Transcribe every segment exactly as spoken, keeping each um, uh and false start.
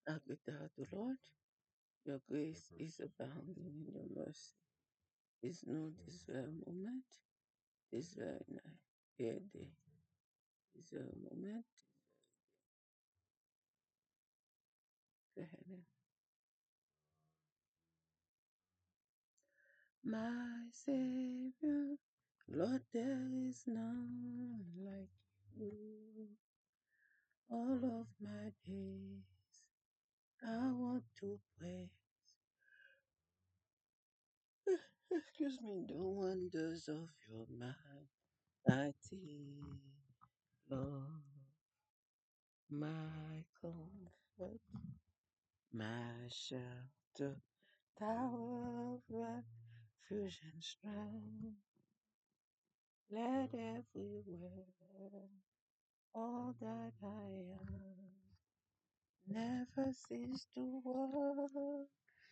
As without the Lord, your grace is abounding in your mercy. Is know this very moment, this very night, here day, this very moment. Go ahead. My Savior, Lord, there is none like you. All of my days, I want to pray. Excuse me, the wonders of your mighty love, my comfort, my shelter, tower of refuge and strength. Let everywhere all that I am never cease to worship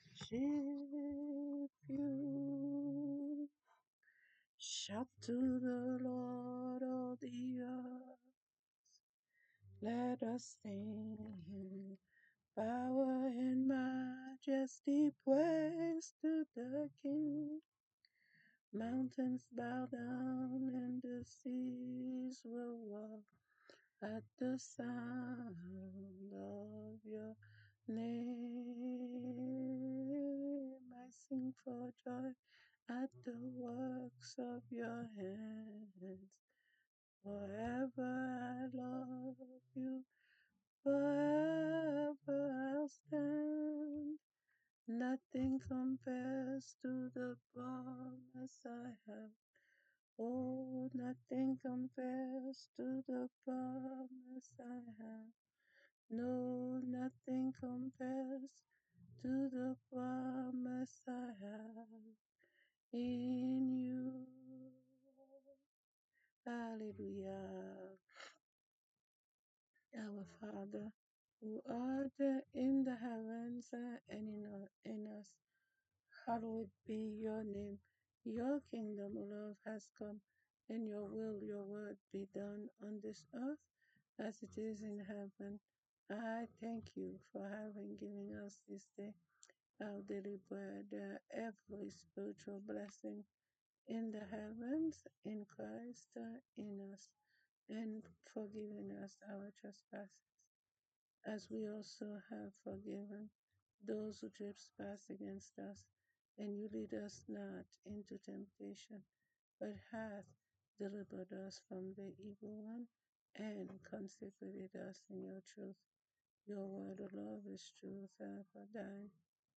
you. Shout to the Lord of the earth. Let us sing. Power and majesty praise to the King. Mountains bow down and the seas will walk at the sound of your name. I sing for joy at the works of your hands. Forever I love you, forever I'll stand. Nothing compares to the promise I have. Oh, nothing compares to the promise I have. No, nothing compares to the promise I have in you. Hallelujah. Our Father, who art in the heavens and in, in us, hallowed be your name. Your kingdom, O Lord, has come, and your will, your word be done on this earth as it is in heaven. I thank you for having given us this day our daily bread, uh, every spiritual blessing in the heavens, in Christ, uh, in us, and forgiving us our trespasses, as we also have forgiven those who trespass against us. And you lead us not into temptation, but hath delivered us from the evil one, and consecrated us in your truth. Your word, O Lord, is truth, and for thine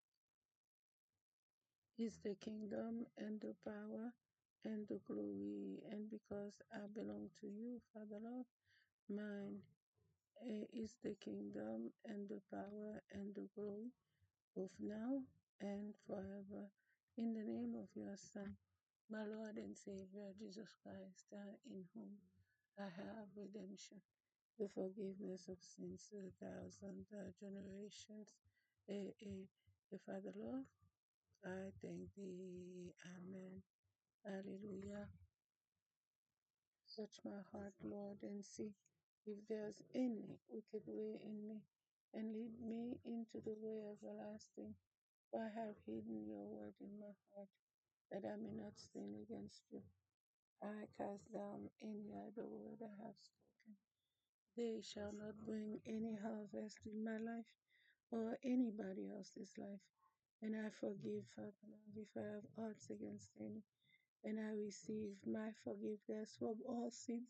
is the kingdom and the power and the glory. And because I belong to you, Father Lord, mine eh, is the kingdom and the power and the glory, both now and forever. In the name of your Son, my Lord and Savior, Jesus Christ, uh, in whom I have redemption, the forgiveness of sins to a thousand uh, generations. Eh, eh, eh, Father Lord, I thank thee. Amen. Hallelujah. Search my heart, Lord, and see if there's any wicked way in me, and lead me into the way everlasting. For I have hidden your word in my heart, that I may not sin against you. I cast down any other word I have spoken. They shall not bring any harvest in my life or anybody else's life. And I forgive, Father Lord, if I have aught against any, and I receive my forgiveness from all sins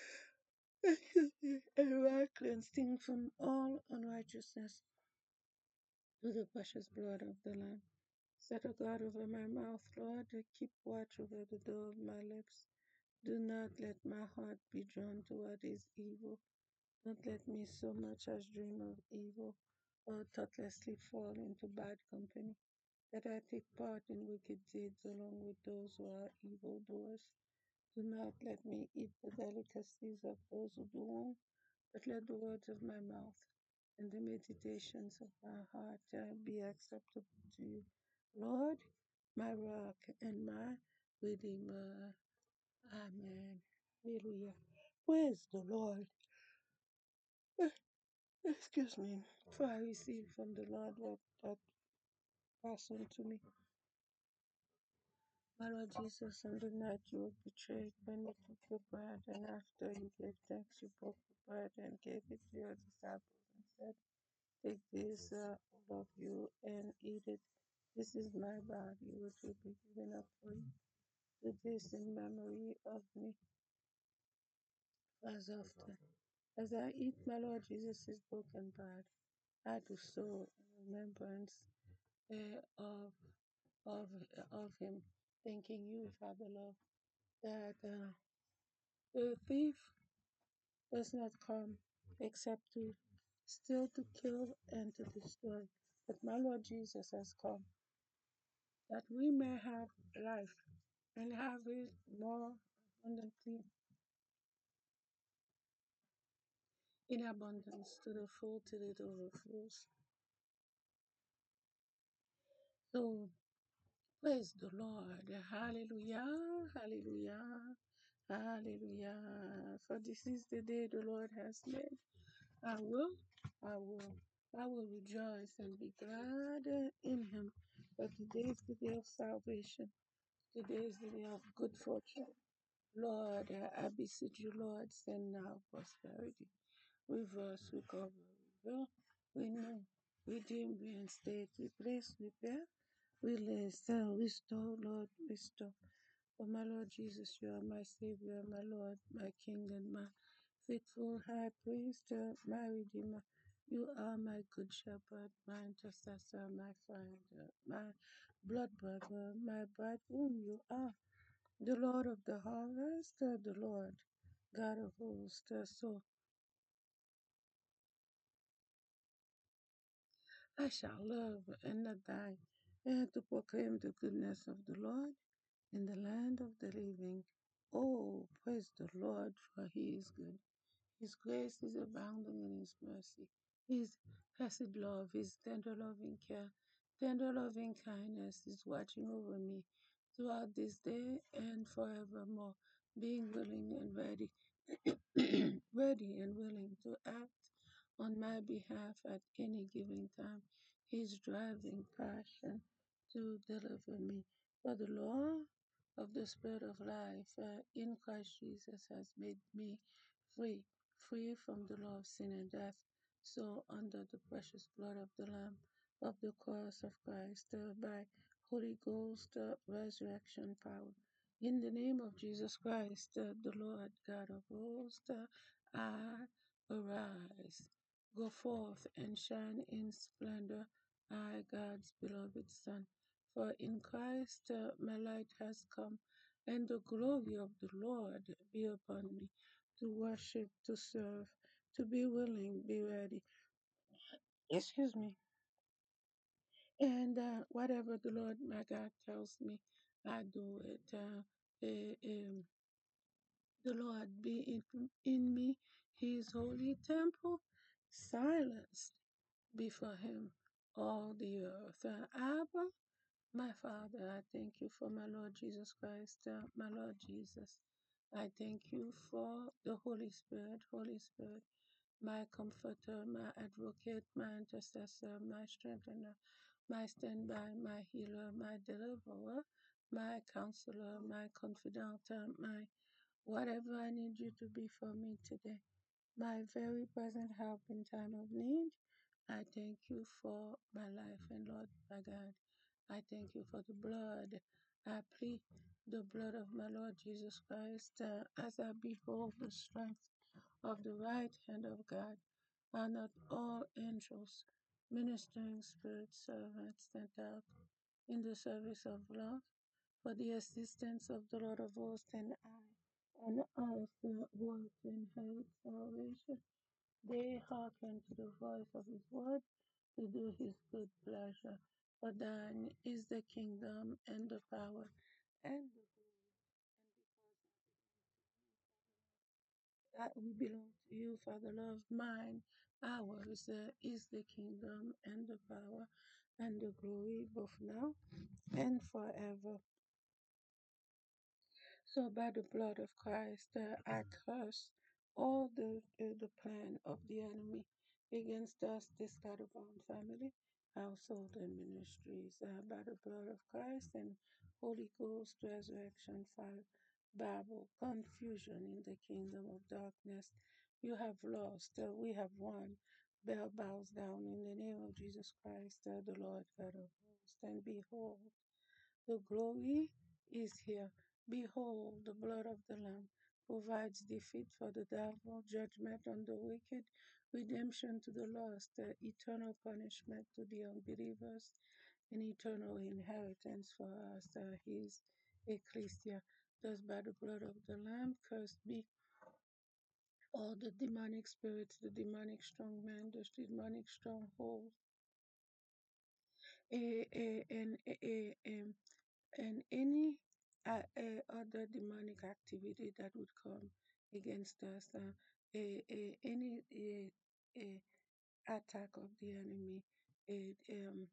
and my cleansing from all unrighteousness through the precious blood of the Lamb. Set a guard over my mouth, Lord, and keep watch over the door of my lips. Do not let my heart be drawn to what is evil. Don't let me so much as dream of evil, or thoughtlessly fall into bad company, that I take part in wicked deeds along with those who are evildoers. Do not let me eat the delicacies of those who do wrong, but let the words of my mouth and the meditations of my heart uh, be acceptable to you. Lord, my rock and my redeemer. Amen. Hallelujah. Praise the Lord. Excuse me. For I received from the Lord what that passed on to me. My Lord Jesus, on the night you were betrayed, when you took the bread, and after you gave thanks, you broke the bread and gave it to your disciples and said, take this, uh, all of you, and eat it. This is my body, which will be given up for you. Do this in memory of me as often. As I eat my Lord Jesus' broken body, I do so in remembrance uh, of, of, of him. Thanking you, Father Lord, that uh, the thief does not come except to steal, to kill, and to destroy. But my Lord Jesus has come that we may have life and have it more abundantly, in abundance, to the full, till it overflows. So praise the Lord. Hallelujah. Hallelujah. Hallelujah. For this is the day the Lord has made. I will, I will, I will rejoice and be glad in him. For today is the day of salvation. Today is the day of good fortune. Lord, I beseech you, Lord, send now prosperity. Reverse, recover, reveal, renew, redeem, reinstate, replace, repair, release, uh, restore, Lord, restore. Oh, my Lord Jesus, you are my Savior, my Lord, my King, and my faithful High Priest, uh, my Redeemer. You are my good shepherd, my intercessor, my friend, uh, my blood brother, my bridegroom. You are the Lord of the harvest, uh, the Lord, God of hosts. Uh, so I shall love and not die, and to proclaim the goodness of the Lord in the land of the living. Oh, praise the Lord, for he is good. His grace is abounding in his mercy. His blessed love, his tender loving care, tender loving kindness is watching over me throughout this day and forevermore, being willing and ready, ready and willing to act on my behalf at any given time. His driving passion to deliver me. For the law of the Spirit of life uh, in Christ Jesus has made me free, free from the law of sin and death. So, under the precious blood of the Lamb of the cross of Christ, uh, by Holy Ghost uh, resurrection power, in the name of Jesus Christ, uh, the Lord God of hosts, uh, I arise. Go forth and shine in splendor, I, God's beloved Son. For in Christ uh, my light has come, and the glory of the Lord be upon me, to worship, to serve, to be willing, be ready. Excuse me. And uh, whatever the Lord my God tells me, I do it. Uh, eh, um, the Lord be in, in me, his holy temple, silenced before him all the earth. Uh, Abba, my Father, I thank you for my Lord Jesus Christ, uh, my Lord Jesus. I thank you for the Holy Spirit, Holy Spirit, my comforter, my advocate, my intercessor, my strengthener, my standby, my healer, my deliverer, my counselor, my confidant, uh, my whatever I need you to be for me today, my very present help in time of need. I thank you for my life, and Lord, my God, I thank you for the blood. I plead the blood of my Lord Jesus Christ uh, as I behold the strength of the right hand of God, are not all angels, ministering spirits, servants sent out in the service of love for the assistance of the Lord of hosts, and I, and us who was inherit salvation. They hearken to the voice of his word to do his good pleasure. For thine is the kingdom and the power and the glory. And because I belong to you, Father Lord, that we belong to you, Father Lord, mine, ours uh, is the kingdom and the power and the glory, both now and forever. So by the blood of Christ, uh, I curse all the, the the plan of the enemy against us, this Scatterbound family, household, and ministries, uh, by the blood of Christ and Holy Ghost, resurrection, fire, Bible, confusion in the kingdom of darkness. You have lost, uh, we have won. Bell bows down in the name of Jesus Christ, uh, the Lord God of hosts, and behold, the glory is here. Behold, the blood of the Lamb provides defeat for the devil, judgment on the wicked, redemption to the lost, uh, eternal punishment to the unbelievers, and eternal inheritance for us, uh, his ecclesia. Thus, by the blood of the Lamb, cursed be all the demonic spirits, the demonic strong man, the demonic stronghold, eh, eh, and, eh, eh, em, and any uh, uh, other demonic activity that would come against us, uh, uh, uh, any uh, uh, attack of the enemy, uh, um,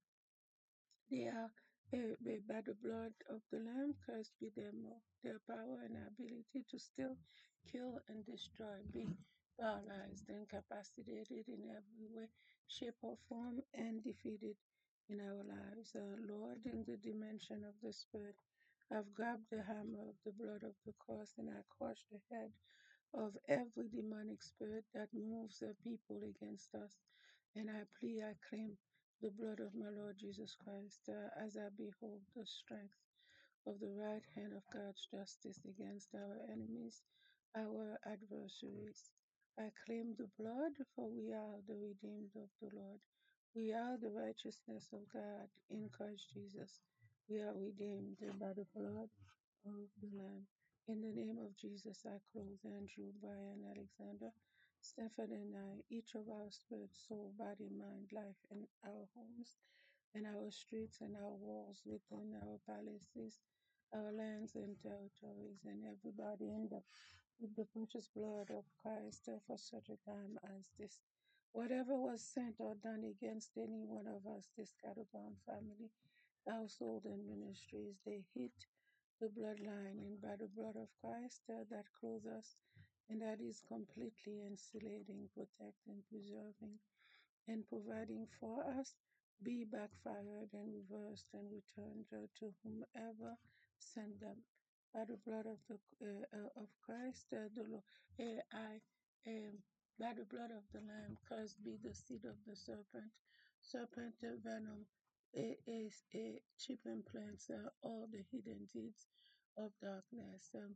they are uh, uh, by the blood of the Lamb, cursed be them all. Their power and ability to still kill and destroy, be paralyzed, incapacitated in every way, shape, or form, and defeated in our lives. Uh, Lord, in the dimension of the Spirit, I've grabbed the hammer of the blood of the cross and I crush the head of every demonic spirit that moves the people against us. And I plead, I claim the blood of my Lord Jesus Christ uh, as I behold the strength of the right hand of God's justice against our enemies, our adversaries. I claim the blood, for we are the redeemed of the Lord. We are the righteousness of God in Christ Jesus. We are redeemed by the blood of the Lamb. In the name of Jesus, I close Andrew, Brian, Alexander, Stephen, and I, each of our spirit, soul, body, mind, life, in our homes, and our streets, and our walls, within our palaces, our lands and territories, and everybody in the with the precious blood of Christ uh, for such a time as this. Whatever was sent or done against any one of us, this Scatterbound family, household, and ministries, they hit the bloodline and by the blood of Christ uh, that clothes us and that is completely insulating, protecting, preserving, and providing for us be backfired and reversed and returned uh, to whomever sent them. By the blood of the uh, uh, of Christ, uh, the Lord, uh, I um, by the blood of the Lamb, cursed be the seed of the serpent. Serpent uh, venom uh, is a cheap implants uh, all the hidden deeds of darkness. Um,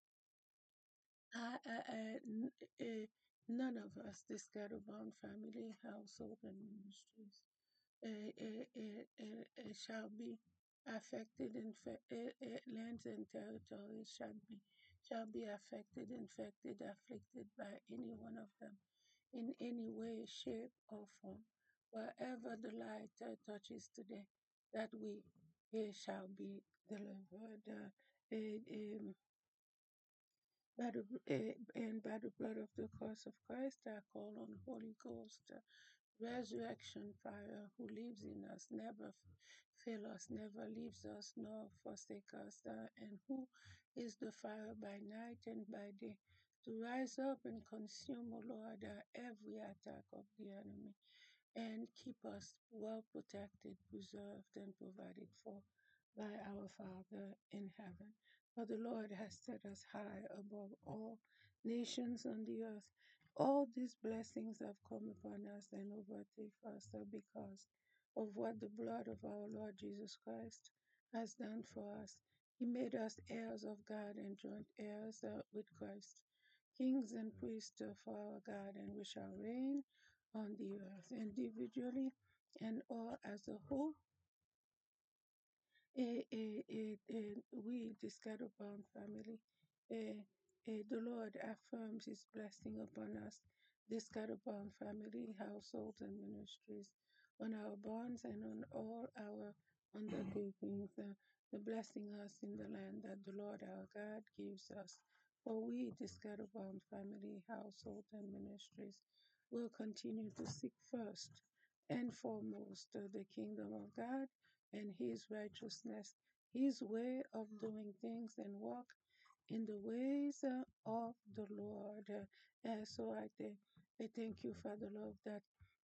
I, I, I, n- uh, none of us, this Scatterbound family, household, and ministries uh, uh, uh, uh, uh, shall be affected, infe- uh, uh, lands and territories shall be shall be affected, infected, afflicted by any one of them in any way, shape, or form. Wherever the light uh, touches today, that we uh, shall be delivered. Uh, uh, um, by the, uh, and by the blood of the cross of Christ, I call on Holy Ghost, uh, resurrection fire, who lives in us, never fail us, never leaves us, nor forsake us, uh, and who is the fire by night and by day, to rise up and consume, O Lord, uh, every attack of the enemy and keep us well protected, preserved, and provided for by our Father in heaven. For the Lord has set us high above all nations on the earth. All these blessings have come upon us and overtake us uh, because of what the blood of our Lord Jesus Christ has done for us. He made us heirs of God and joint heirs uh, with Christ, kings and priests uh, for our God, and we shall reign on the earth individually and or as a whole. Eh, eh, eh, eh, we, the Scatterbound family, eh, eh, the Lord affirms His blessing upon us, the Scatterbound family, households, and ministries, on our bonds and on all our undertakings, uh, the blessing us in the land that the Lord our God gives us. For we, the Scatterbound family, household, and ministries, will continue to seek first and foremost uh, the kingdom of God and his righteousness, his way of doing things, and walk in the ways uh, of the Lord. Uh, uh, so I think I thank you, Father Lord, that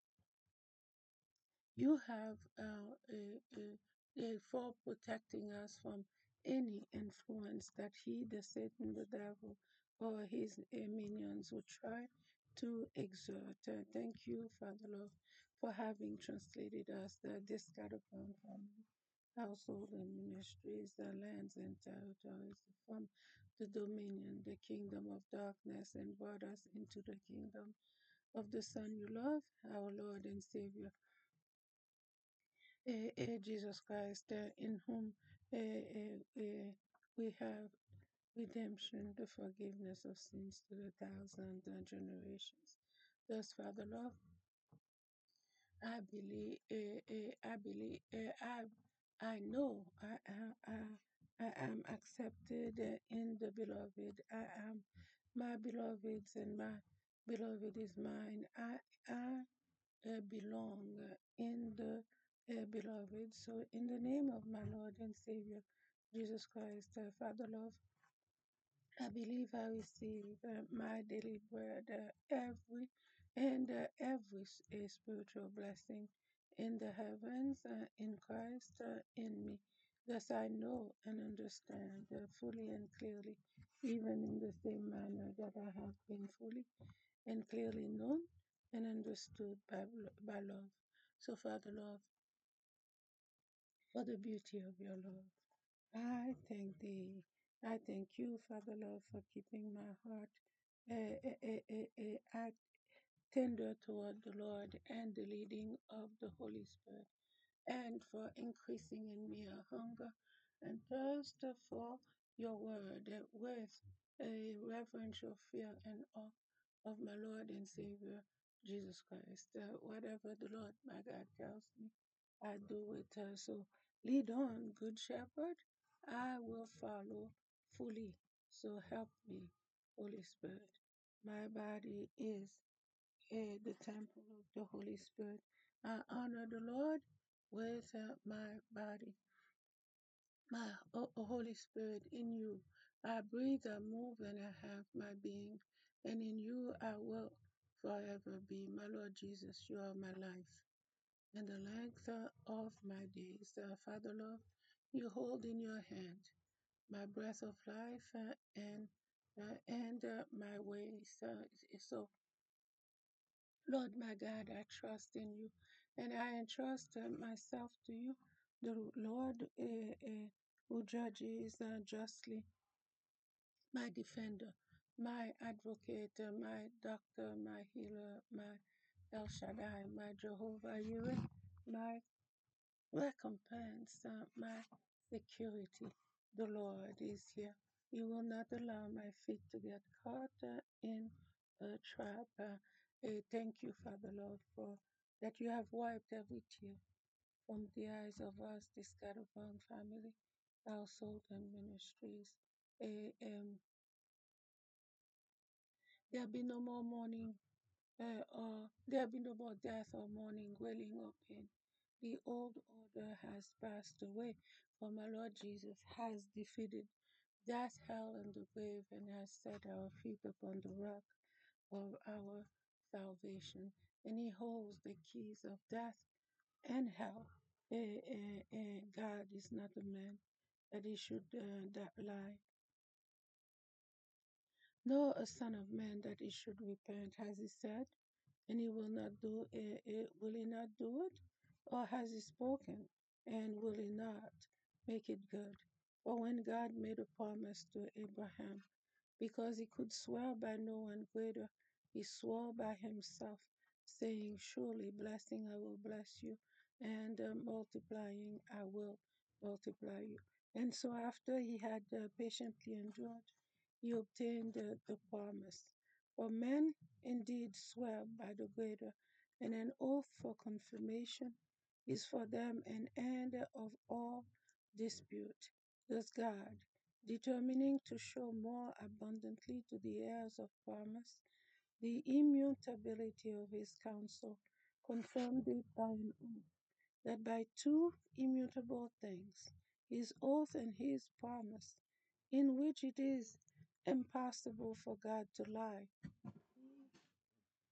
you have uh, uh, uh, uh, for protecting us from any influence that he, the Satan, the devil, or his uh, minions would try to exert. Uh, thank you, Father Lord, for having translated us the discarded family, household and ministries, the lands and territories from the dominion, the kingdom of darkness, and brought us into the kingdom of the Son you love, our Lord and Savior uh, uh, Jesus Christ, uh, in whom uh, uh, uh, we have redemption, the forgiveness of sins to the thousand uh, generations. Thus, Father Lord, I believe, uh, uh, I believe, uh, I, I know I, I, I, I am accepted uh, in the beloved. I am my beloved's and my beloved is mine. I, I uh, belong uh, in the uh, beloved. So, in the name of my Lord and Savior, Jesus Christ, uh, Father Love, I believe I receive uh, my daily bread, uh, every and uh, every s- uh, spiritual blessing in the heavens uh, in Christ uh, in me. Thus I know and understand uh, fully and clearly, even in the same manner that I have been fully and clearly known and understood by, by love. So, Father Lord, for the beauty of your love, I thank thee. I thank you, Father Lord, for keeping my heart uh, uh, uh, uh, uh, tender toward the Lord and the leading of the Holy Spirit, and for increasing in me a hunger and thirst for your word uh, with a reverential fear and awe of my Lord and Savior Jesus Christ. Uh, whatever the Lord my God tells me, I do it. Uh, so lead on, Good Shepherd. I will follow fully. So help me, Holy Spirit. My body is uh, the temple of the Holy Spirit. I honor the Lord with uh, my body, my o- o- Holy Spirit in you. I breathe, I move, and I have my being, and in you I will forever be. My Lord Jesus, you are my life and the length uh, of my days. Uh, Father Lord, you hold in your hand my breath of life uh, and uh, and uh, my ways. Uh, so Lord my God, I trust in you and I entrust uh, myself to you, the Lord uh, uh, who judges uh, justly, my defender, my advocate, uh, my doctor, my healer, my El Shaddai, my Jehovah Jireh, my recompense, uh, my security. The Lord is here. He will not allow my feet to get caught uh, in a trap. Uh, eh, thank you, Father Lord, for that you have wiped every tear from the eyes of us, this God of our family, household, and ministries. Eh, um, there'll be no more mourning, uh, or there'll be no more death or mourning, wailing or pain. The old order has passed away, for my Lord Jesus has defeated death, hell, and the grave, and has set our feet upon the rock of our salvation. And He holds the keys of death and hell. Eh, eh, eh, God is not a man that He should uh, that lie, nor a son of man that He should repent. Has He said, and He will not do it? it will He not do it? Or has He spoken, and will He not make it good? For when God made a promise to Abraham, because he could swear by no one greater, he swore by himself, saying, surely blessing I will bless you, and uh, multiplying I will multiply you. And so after he had uh, patiently endured, he obtained uh, the promise. For men indeed swear by the greater, and an oath for confirmation is for them an end of all dispute. Thus God, determining to show more abundantly to the heirs of promise the immutability of his counsel, confirmed it by an oath, that by two immutable things, his oath and his promise, in which it is impossible for God to lie,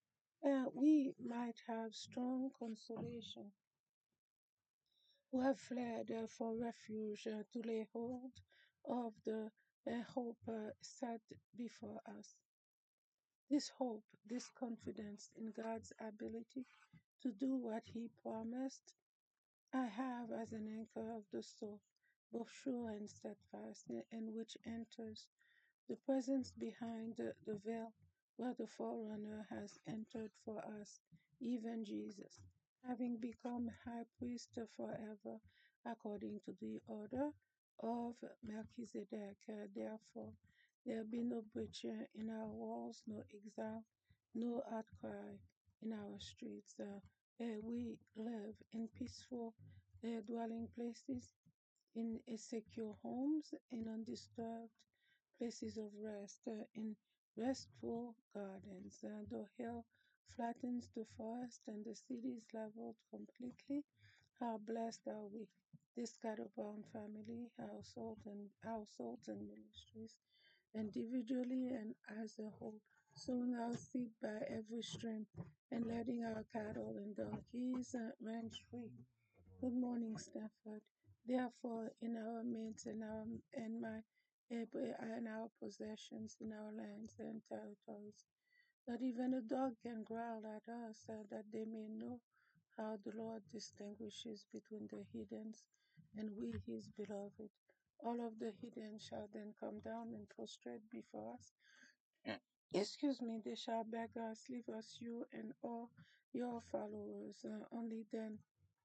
uh, we might have strong consolation who have fled uh, for refuge uh, to lay hold of the uh, hope uh, set before us. This hope, this confidence in God's ability to do what He promised, I have as an anchor of the soul, both sure and steadfast, and which enters the presence behind the, the veil where the forerunner has entered for us, even Jesus, having become high priest forever according to the order of Melchizedek. Uh, Therefore, there be no breach uh, in our walls, no exile, no outcry in our streets. Uh, uh, we live in peaceful uh, dwelling places, in uh, secure homes, in undisturbed places of rest, uh, in restful gardens. Uh, the hill flattens the forest and the city is leveled completely. How blessed are we, this scatterbound family, household and households and ministries, individually and as a whole, sowing our seed by every stream and letting our cattle and donkeys uh, range free. Good morning, Stafford. Therefore, in our midst and our and my and our possessions, in our lands and territories, that even a dog can growl at us, uh, that they may know how the Lord distinguishes between the heathens and we, His beloved. All of the heathen shall then come down and prostrate before us. Excuse me, they shall beg us, leave us, you and all your followers. Uh, only then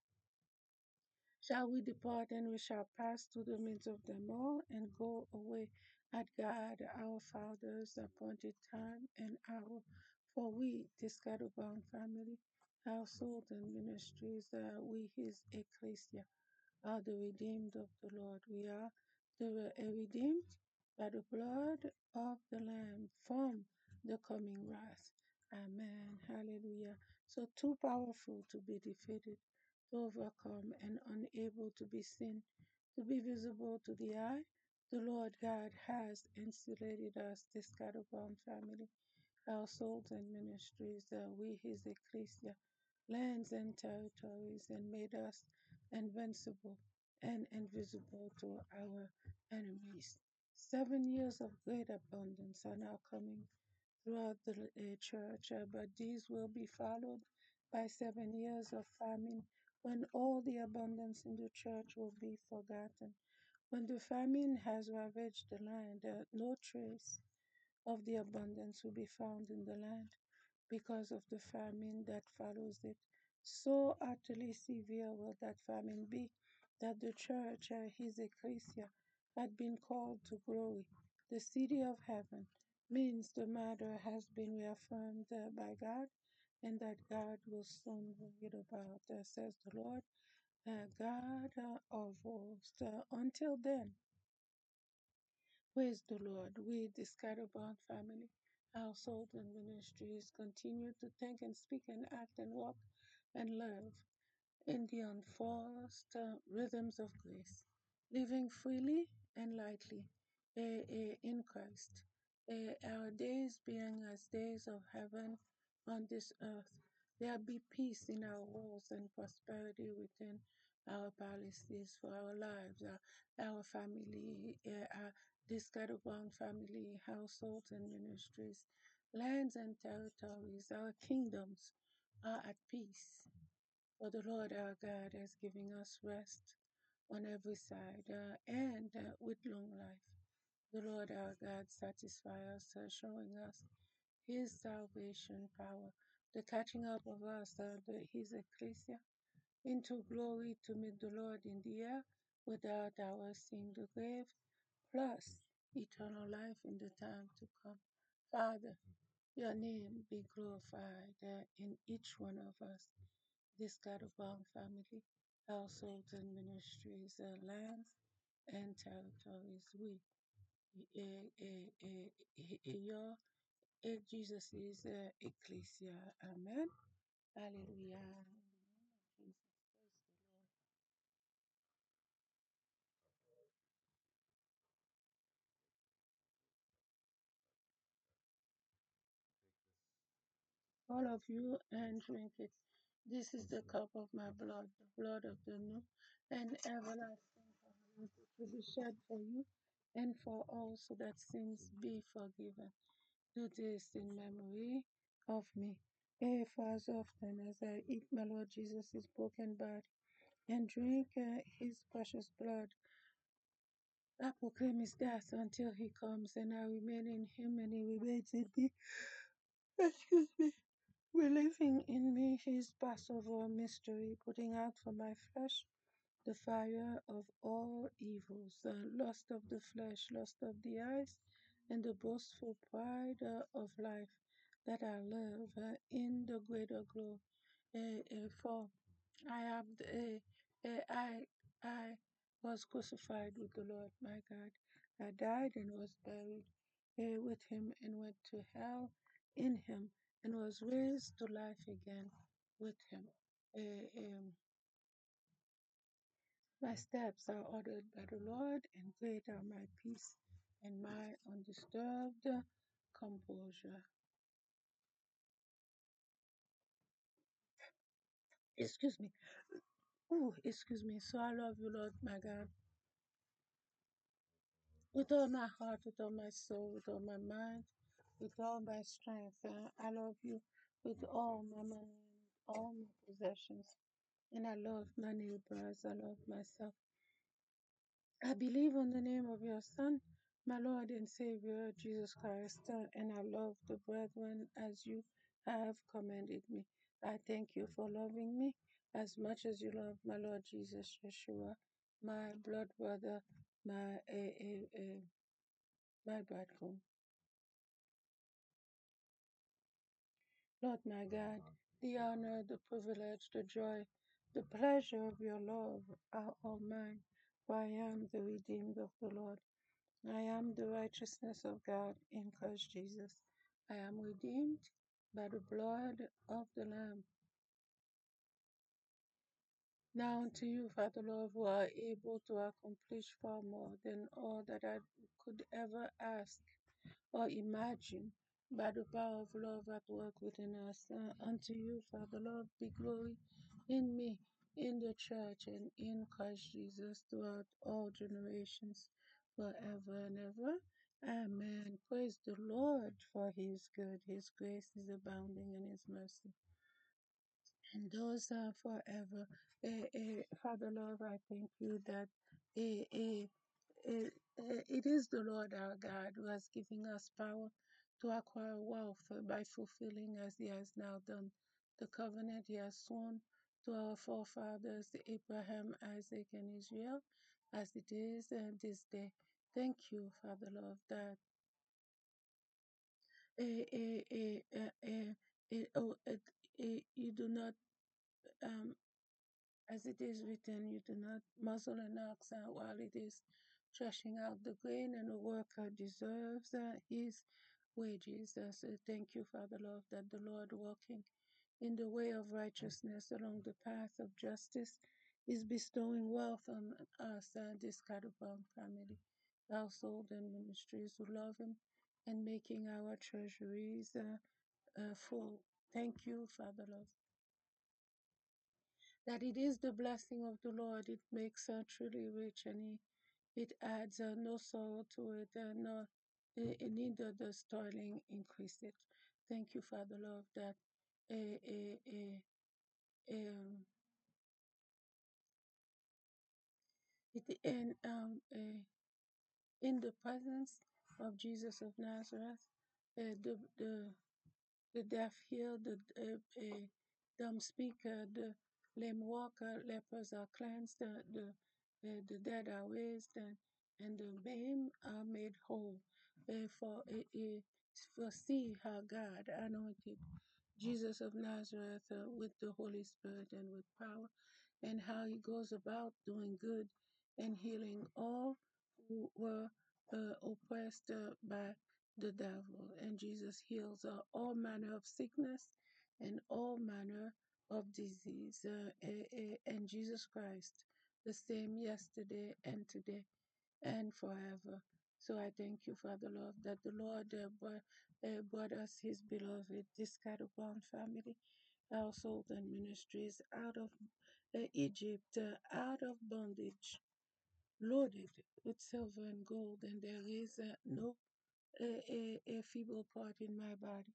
shall we depart, and we shall pass through the midst of them all, and go away at God our Father's appointed time and hour. For we, this scatterbound family, household and ministries, uh, we his ecclesia, are the redeemed of the Lord. We are the re- redeemed by the blood of the Lamb from the coming wrath. Amen. Hallelujah. So too powerful to be defeated, to overcome, and unable to be seen, to be visible to the eye. The Lord God has insulated us, the scatterbound family, households and ministries, uh, we his ecclesia, lands and territories, and made us invincible and invisible to our enemies. Seven years of great abundance are now coming throughout the uh, church, uh, but these will be followed by seven years of famine when all the abundance in the church will be forgotten. When the famine has ravaged the land, uh, no trace of the abundance will be found in the land because of the famine that follows it. So utterly severe will that famine be that the church, uh, his ecclesia, had been called to glory. The city of heaven means the matter has been reaffirmed uh, by God, and that God will soon bring it about, uh, says the Lord, uh, God uh, of hosts. Uh, until then, praise the Lord. We, the scatterbound family, household, and ministries, continue to think and speak and act and walk and live in the unforced uh, rhythms of grace, living freely and lightly eh, eh, in Christ. Eh, our days being as days of heaven on this earth, there be peace in our walls and prosperity within our palaces for our lives, our, our family, eh, our this ground family, households and ministries, lands and territories, our kingdoms are at peace. For the Lord our God has given us rest on every side uh, and uh, with long life. The Lord our God satisfies us, uh, showing us His salvation power, the catching up of us, uh, the, His ecclesia, into glory to meet the Lord in the air without our seeing the grave, plus eternal life in the time to come. Father, your name be glorified uh, in each one of us, this God of our family, households and ministries, uh, lands and territories. We, uh, uh, uh, uh, your uh, Jesus is uh, ecclesia. Amen. Hallelujah. In the name of Jesus, praise the Lord. all of you, and drink it. This is the cup of my blood, the blood of the new and everlasting covenant, which will be shed for you and for all, so that sins be forgiven. Do this in memory of me. Eh, for as often as I eat my Lord Jesus' broken body and drink uh, his precious blood, I proclaim his death until he comes, and I remain in him and he remains in me. Excuse me. Relieving in me his Passover mystery, putting out from my flesh the fire of all evils, the lust of the flesh, lust of the eyes, and the boastful pride uh, of life, that I live uh, in the greater glory. Uh, uh, for I am the, uh, uh, I I was crucified with the Lord my God. I died and was buried uh, with him and went to hell in him and was raised to life again with him. Uh, um, my steps are ordered by the Lord, and great are my peace and my undisturbed composure. Excuse me. Oh, excuse me. So I love you, Lord my God, with all my heart, with all my soul, with all my mind, with all my strength. Uh, I love you with all my money, with all my possessions. And I love my neighbors. I love myself. I believe on the name of your Son, my Lord and Savior, Jesus Christ, uh, and I love the brethren as you have commanded me. I thank you for loving me as much as you love my Lord Jesus Yeshua, my blood brother, my uh, uh, uh, my bridegroom. Lord my God, the honor, the privilege, the joy, the pleasure of your love are all mine, for I am the redeemed of the Lord. I am the righteousness of God in Christ Jesus. I am redeemed by the blood of the Lamb. Now unto you, Father Lord, who are able to accomplish far more than all that I could ever ask or imagine by the power of love at work within us. Uh, unto you, Father Lord, be glory in me, in the church, and in Christ Jesus throughout all generations, forever and ever. Amen. Praise the Lord, for he is good. His grace is abounding in his mercy. And those are forever. Eh, eh, Father Lord, I thank you that eh, eh, eh, eh, it is the Lord our God who has given us power to acquire wealth uh, by fulfilling, as he has now done, the covenant he has sworn to our forefathers, Abraham, Isaac, and Israel, as it is uh, this day. Thank you, Father Lord, that eh, eh, eh, eh, eh, eh, oh, eh, eh, you do not um, as it is written, you do not muzzle an ox uh, while it is threshing out the grain, and the worker deserves uh, his wages. Uh, so thank you, Father Lord, that the Lord walking in the way of righteousness along the path of justice is bestowing wealth on us, uh, this Cadoban family, household and ministries who love him and making our treasuries uh, uh, full. Thank you, Father Lord, that it is the blessing of the Lord. It makes her truly rich, and he, it adds uh, no sorrow to it, uh, nor uh, neither does toiling increase it. Thank you, Father Lord, that uh, uh, uh, um, it, and, um, uh, in the presence of Jesus of Nazareth, uh, the, the the deaf hear, the uh, uh, dumb speaker, the lame walker, lepers are cleansed, the, the, uh, the dead are raised, and, and the maimed are made whole. Uh, for, uh, uh, for see how God anointed Jesus of Nazareth uh, with the Holy Spirit and with power, and how he goes about doing good and healing all who were uh, oppressed uh, by the devil. And Jesus heals uh, all manner of sickness and all manner of disease. Uh, eh, eh, and Jesus Christ, the same yesterday and today and forever. So I thank you, Father Lord, that the Lord uh, brought, uh, brought us his beloved, this Catabon family, household and ministries out of uh, Egypt, uh, out of bondage, loaded with silver and gold, and there is uh, no a, a, a feeble part in my body.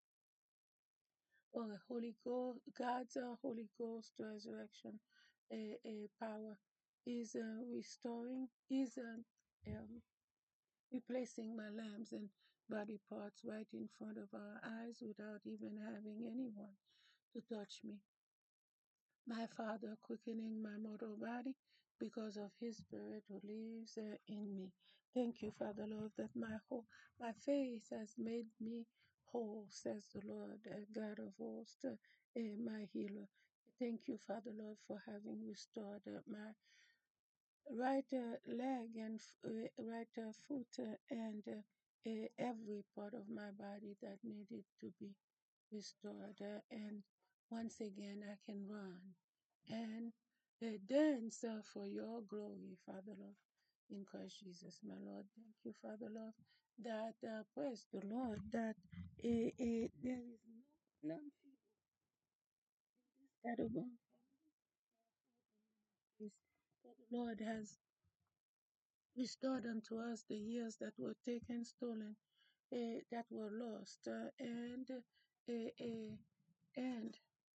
Oh, Holy Ghost, God's uh, Holy Ghost resurrection uh, uh, power is uh, restoring, is uh, um, replacing my limbs and body parts right in front of our eyes without even having anyone to touch me. My Father quickening my mortal body because of his spirit who lives uh, in me. Thank you, Father Lord, that my whole my faith has made me whole, says the Lord, uh, God of hosts, uh, uh, my healer. Thank you, Father Lord, for having restored uh, my right uh, leg and f- uh, right uh, foot uh, and uh, uh, every part of my body that needed to be restored. Uh, and once again, I can run and uh, dance uh, for your glory, Father Lord, in Christ Jesus, my Lord. Thank you, Father Lord, that uh, praise the Lord, that uh, uh, there is no none feeble in this category. That the Lord has restored unto us the years that were taken, stolen, uh, that were lost, uh, and uh, uh, and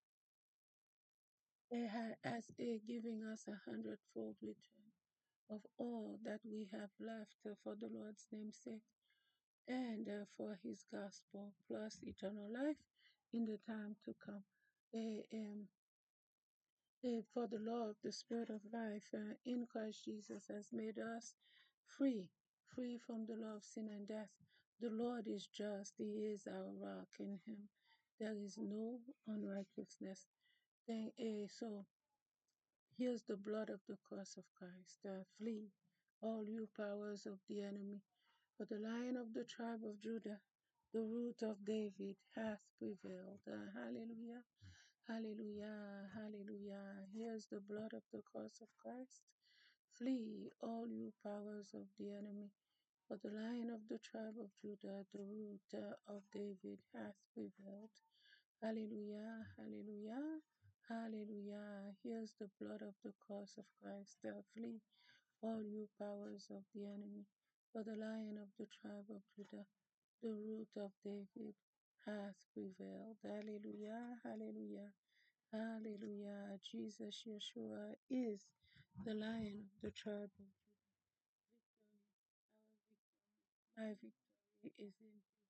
uh, as uh, giving us a hundredfold return of all that we have left uh, for the Lord's name's sake and uh, for His gospel, plus eternal life in the time to come. Uh, um, uh, for the law of the Spirit of life uh, in Christ Jesus has made us free, free from the law of sin and death. The Lord is just, He is our rock. In Him there is no unrighteousness. Then, uh, so here's the blood of the cross of Christ. Uh, flee, all you powers of the enemy. For the Lion of the tribe of Judah, the root of David, hath prevailed. Uh, hallelujah. Hallelujah, hallelujah. Here's the blood of the cross of Christ. Flee, all you powers of the enemy. For the Lion of the tribe of Judah, the root uh, of David, hath prevailed. Hallelujah, hallelujah, hallelujah. Here's the blood of the cross of Christ. Uh, flee, all you powers of the enemy. For the Lion of the tribe of Judah, the root of David, hath prevailed. Hallelujah, hallelujah. Hallelujah. Jesus Yeshua is the Lion of the tribe of Judah. Victory, our victory, my victory is in His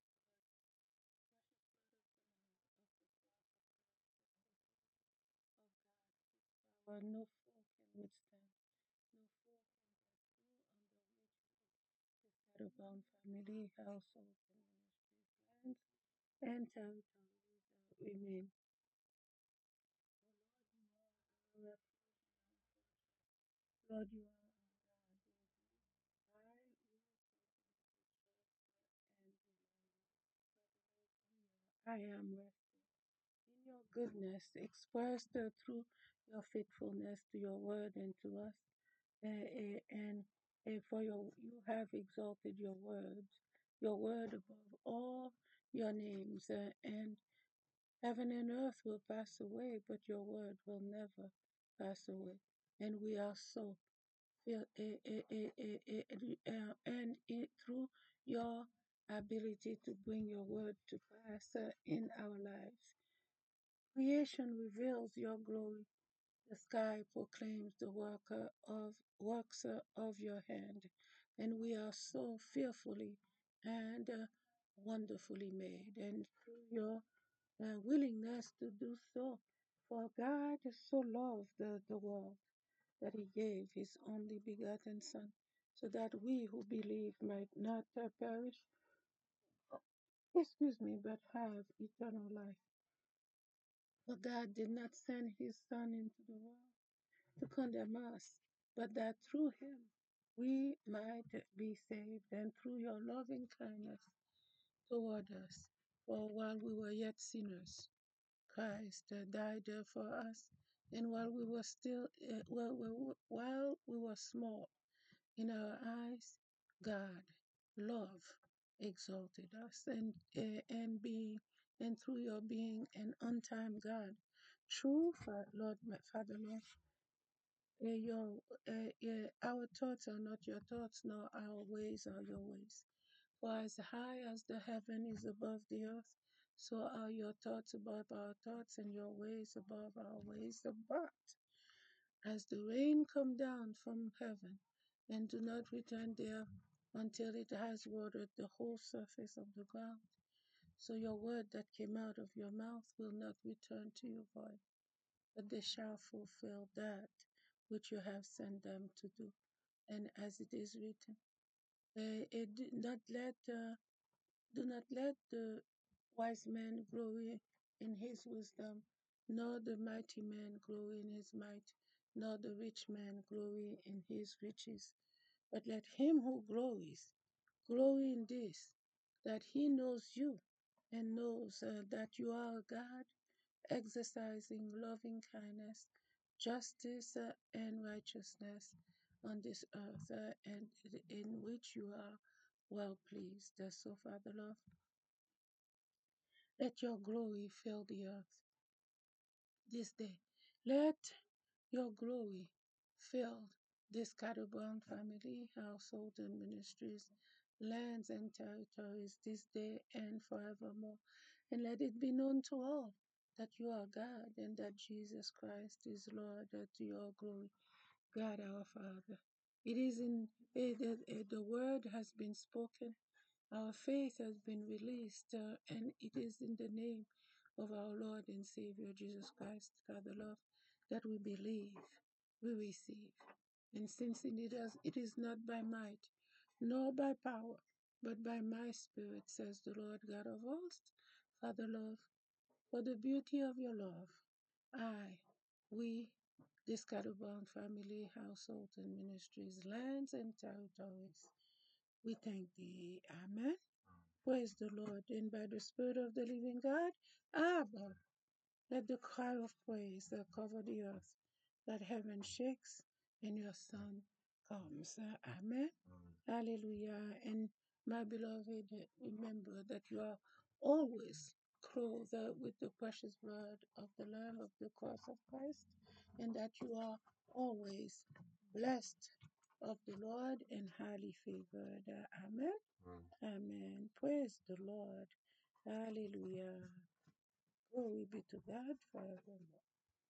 blood. No foe can withstand. No foe can get through under which the Scatterbound family, households, and ministries, lands, and territories uh, remain. O Lord, you are our refuge and our fortress. Lord, you are our God. I will and I am resting in your goodness, expressed uh, through your faithfulness to your word and to us. Uh, uh, and uh, for your, you have exalted your words, your word above all your names, uh, and heaven and earth will pass away, but your word will never pass away. And we are so feel, uh, uh, uh, uh, uh, uh, and it, through your ability to bring your word to pass uh, in our lives. Creation reveals your glory. The sky proclaims the worker of works uh, of your hand, and we are so fearfully and uh, wonderfully made. And through your uh, willingness to do so, for God so loved the, the world that He gave His only begotten Son, so that we who believe might not uh, perish, excuse me, but have eternal life. For God did not send His Son into the world to condemn us, but that through Him we might be saved, and through your loving kindness toward us. For while we were yet sinners, Christ uh, died uh, for us, and while we were still, uh, well, we were- while we were small in our eyes, God. love exalted us, and uh, and be and through your being an on-time God, true for Lord, my Father, Lord, uh, your uh, uh, our thoughts are not your thoughts, nor our ways are your ways. For as high as the heaven is above the earth, so are your thoughts above our thoughts, and your ways above our ways. But as the rain come down from heaven, and do not return there until it has watered the whole surface of the ground, so your word that came out of your mouth will not return to you void, but they shall fulfill that which you have sent them to do. And as it is written, uh, it did not let uh, do not let the wise man glory in his wisdom, nor the mighty man glory in his might, nor the rich man glory in his riches. But let him who glories glory in this, that he knows you and knows uh, that you are God, exercising loving kindness, justice, uh, and righteousness on this earth, uh, and in which you are well pleased. Uh, So, Father, Lord, let your glory fill the earth this day. Let your glory fill this Scatterbrain family, household, and ministries, lands, and territories this day and forevermore. And let it be known to all that you are God and that Jesus Christ is Lord, uh, to your glory, God our Father. It is in eh, the, eh, the word has been spoken, our faith has been released, uh, and it is in the name of our Lord and Savior Jesus Christ, Father love, that we believe, we receive. And since it is, it is not by might, nor by power, but by my Spirit, says the Lord God of hosts, Father love, for the beauty of your love, I, we, this Scatterbound family, household, and ministries, lands, and territories, we thank thee. Amen. Praise the Lord. And by the Spirit of the living God, Abba, let the cry of praise that cover the earth, that heaven shakes, and your Son comes. Uh, Amen. Hallelujah. And my beloved, uh, remember that you are always clothed uh, with the precious blood of the Lamb of the cross of Christ, and that you are always blessed of the Lord and highly favored. Uh, Amen. Amen. Praise the Lord. Hallelujah. Glory be to God forevermore.